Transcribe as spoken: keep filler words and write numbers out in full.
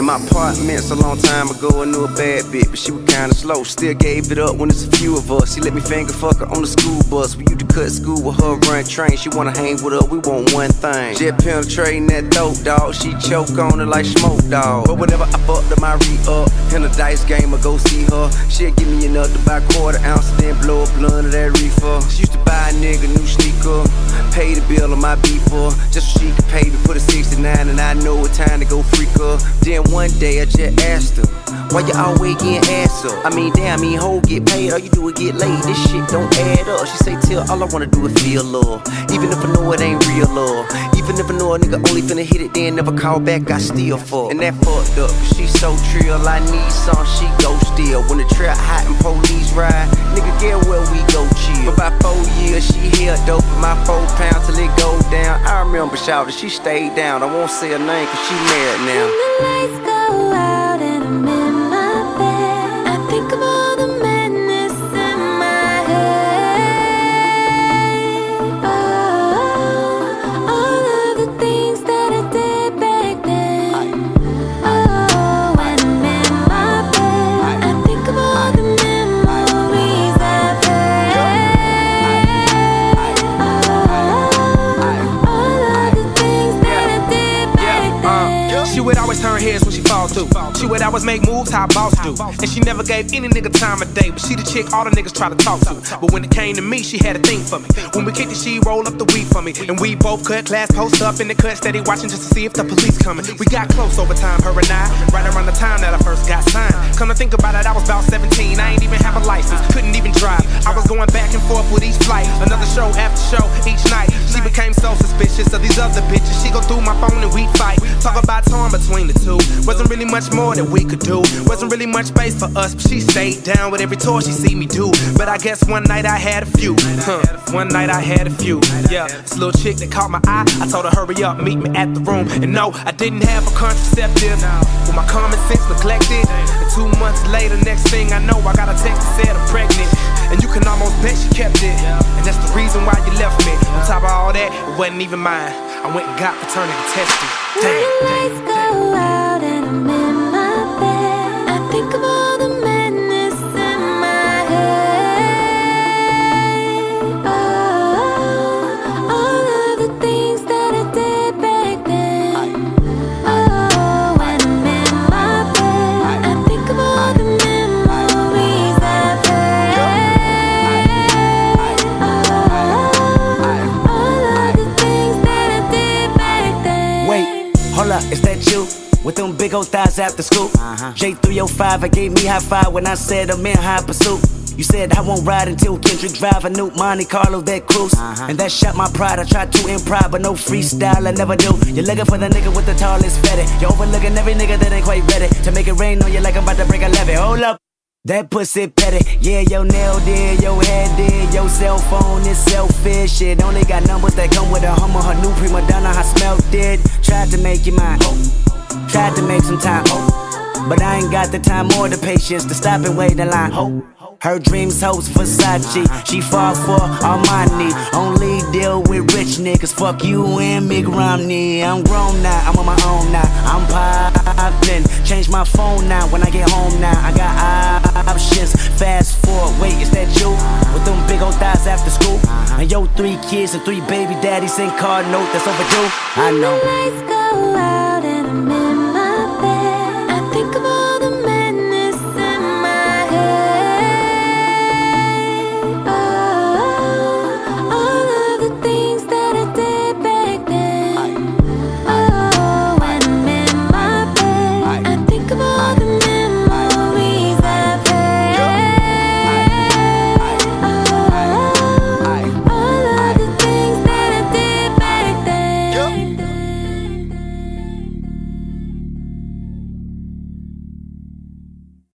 my apartments a long time ago. I knew a bad bitch, but she was kinda slow. Still gave it up when it's a few of us. She let me finger fuck her on the school bus. We used to cut school with her, run train. She wanna hang with her, we want one thing. Just penetrating that dope, dog. She choke on it like smoke, dog. But whenever I fucked up my re-up, in a dice game, I go see her. She'll give me enough to buy quarter ounce, then blow a blunt of that reefer. She used to buy a nigga new sneaker, pay the bill on my beeper, just so she could pay me for the sixty-nine, and I know it's time to go freak her. Then one day I just asked her, why you always getting ass up? I mean, damn, I mean, hoe get paid, all you do is get laid. This shit don't add up. She say, till all I wanna do is feel love. Even if I know it ain't real love. Even if I know a nigga only finna hit it, then never call back, I still fuck. And that fucked up, cause she so trill, I need some, she go still. When the trap hot and police ride, nigga, get where we go chill. For about four years, she held dope with my four pounds till it go down. I remember shouting, she stayed down. I won't say her name cause she married now. When the lights go out and I'm in my bed, I think of all the madness in my head. Oh, all of the things that I did back then. Oh, when I'm in my bed, I think of all the memories I've had. Oh, all of the things that I did back then. She would always turn heads when she fall through. She would always make moves how boss do. And she never gave any nigga time of day, but she the chick all the niggas try to talk to. But when it came to me, she had a thing for me. When we kicked it, she roll up the weed for me. And we both cut class, post up in the cut, steady watching just to see if the police coming. We got close over time, her and I, right around the time that I first got signed. Come to think about it, I was about seventeen, I ain't even have a license, couldn't even drive. I was going back and forth with each flight, another show after show each night. She became so suspicious of these other bitches. She go through my phone and we fight. Talk about torn between the two. Wasn't really much more that we could do. Wasn't really much space for us, but she stayed down with every tour she see me do. But I guess one night I had a few. Huh. One night I had a few. Yeah, this little chick that caught my eye. I told her hurry up, meet me at the room. And no, I didn't have a contraceptive. With my common sense neglected. And two months later, next thing I know, I got a text that said I'm pregnant. And you can almost bet she kept it. And that's the reason why you left me. On top of all that, it wasn't even mine. I went and got paternity tested. Damn. When the lights go out and I'm in my bed, I think of all the madness in my head. Oh, all of the things that I did back then. Oh, when I'm in my bed, I think of all the memories I've had. Oh, all of the things that I did back then. Wait, hold up, is that you? With them big old thighs after school. uh-huh. J three oh five, I gave me high five when I said I'm in high pursuit. You said I won't ride until Kendrick drive a new Monte Carlo that cruise. uh-huh. And that shot my pride, I tried to improv, but no freestyle, I never do. You're looking for the nigga with the tallest fatty. You're overlooking every nigga that ain't quite ready to make it rain on you like I'm about to break a levee. Hold up, that pussy petty. Yeah, your nail did, your head did, your cell phone is selfish. It only got numbers that come with a Hummer. Her new prima donna, I smelt it. Tried to make you mine, tried to make some time, but I ain't got the time or the patience to stop and wait in line. Her dreams host Versace, she fall for Armani. Only deal with rich niggas, fuck you and Mick Romney. I'm grown now, I'm on my own now, I'm poppin'. Change my phone now when I get home now. I got options, fast forward, wait, is that you? With them big old thighs after school? And yo, three kids and three baby daddies, send card note that's overdue. I know. When the lights go out and I'm in